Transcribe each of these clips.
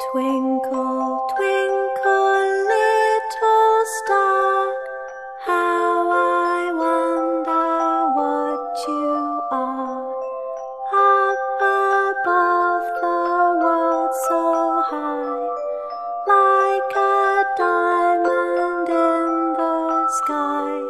Twinkle, twinkle, little star, how I wonder what you are. Up above the world so high, like a diamond in the sky.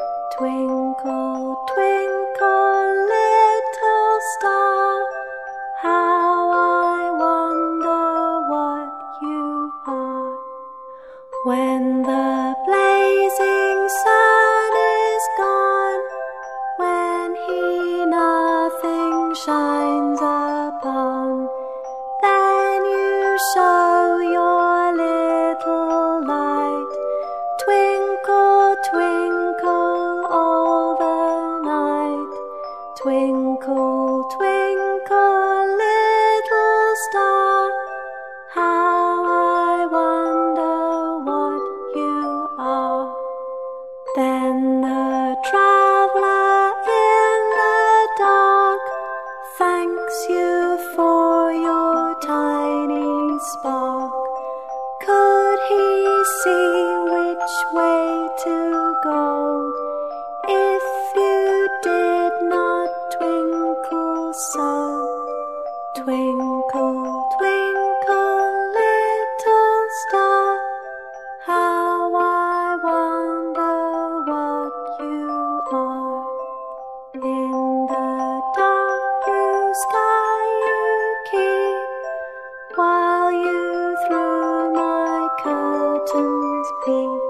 Twinkle, twinkle, little star, how I wonder what you are. When the blazing sun is gone, when he nothing shines upon, then you show your little light. Twinkle, twinkle all the night. Twinkle, twinkle, little star, how I wonder what you are. Then the traveler in the dark thanks you for your tiny spark. Could he see which way to go if you did not twinkle so? Twinkle, twinkle, little star, how I wonder what you are. In the dark blue sky you keep, while you through my curtains peep,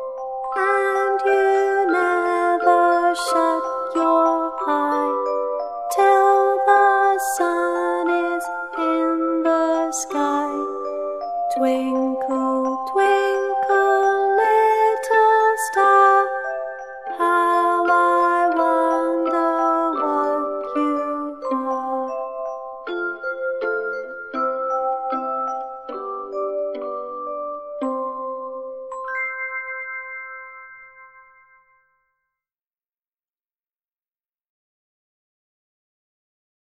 and you never shut your eye till the sun is in the sky. Twinkle, twinkle,